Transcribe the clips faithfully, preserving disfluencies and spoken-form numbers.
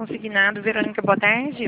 consignado. Verônica, boa tarde.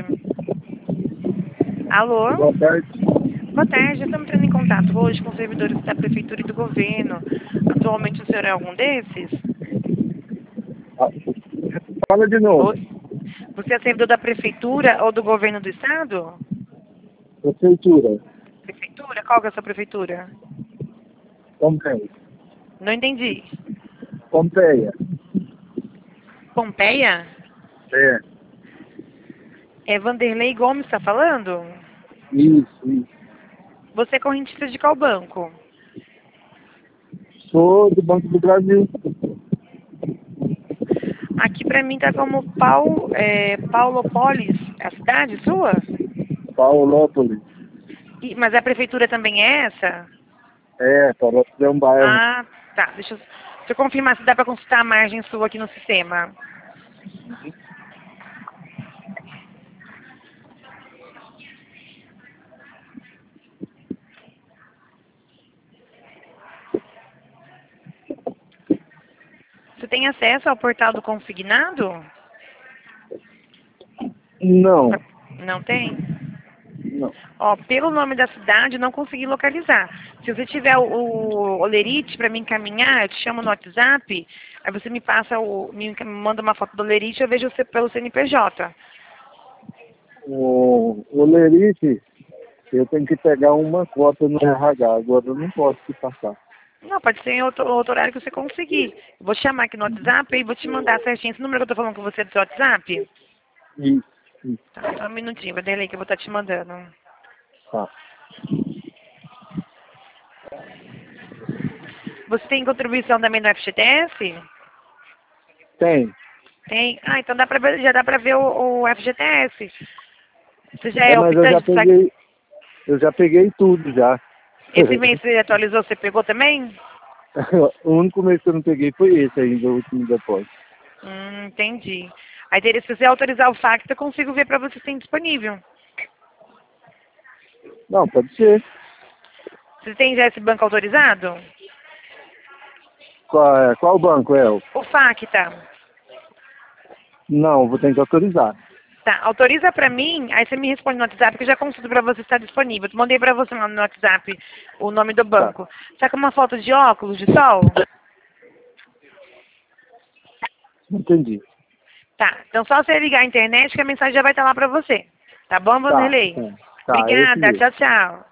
Alô? Boa tarde. Boa tarde, estamos entrando em contato hoje com servidores da Prefeitura e do Governo. Atualmente o senhor é algum desses? Ah, fala de novo. Oi? Você é servidor da Prefeitura ou do Governo do Estado? Prefeitura. Prefeitura? Qual que é a sua prefeitura? Pompeia. Não entendi. Pompeia. Pompeia? É. É Vanderlei Gomes está falando? Isso, isso. Você é correntista de qual banco? Sou do Banco do Brasil. Aqui pra mim tá como Paul, é, Paulópolis, é a cidade sua? Paulópolis. E- mas a prefeitura também é essa? É, Paulópolis é um bairro. Ah, tá. Deixa eu, deixa eu confirmar se dá pra consultar a margem sua aqui no sistema. Você tem acesso ao portal do consignado? Não. Não tem? Não. Ó, pelo nome da cidade, não consegui localizar. Se você tiver o, o olerite para me encaminhar, eu te chamo no WhatsApp, aí você me passa o, me enca- manda uma foto do olerite, eu vejo você pelo C N P J. O, o Lerite, eu tenho que pegar uma cota no R H. Agora eu não posso te passar. Não, pode ser em outro, outro horário que você conseguir. Eu vou te chamar aqui no WhatsApp e vou te mandar certinho. Esse número que eu tô falando com você é do seu WhatsApp? Isso, isso. Tá, só um minutinho, vai ter que eu vou estar te mandando. Tá. Você tem contribuição também no F G T S? Tem. Tem? Ah, então dá pra ver, já dá pra ver o, o F G T S. Você já É, é mas eu já optante? Sabe? peguei, eu já peguei tudo já. Esse mês você atualizou, você pegou também? O único mês que eu não peguei foi esse ainda, o último depósito. Hum, entendi. Aí teria, se você autorizar o fax, eu consigo ver pra você se tem disponível. Não, pode ser. Você tem já esse banco autorizado? Qual, é- qual banco é? o- O FACTA. Não, vou ter que autorizar. Tá, autoriza pra mim, aí você me responde no WhatsApp que eu já consulto pra você se está disponível. Eu mandei pra você lá no WhatsApp o nome do Tá. banco. Tá com uma foto de óculos de sol? Entendi. Tá, então só você ligar a internet que a mensagem já vai estar lá pra você. Tá bom, Tá, Vanderlei? tá. Tá, é esse Obrigada, mesmo. tchau, tchau.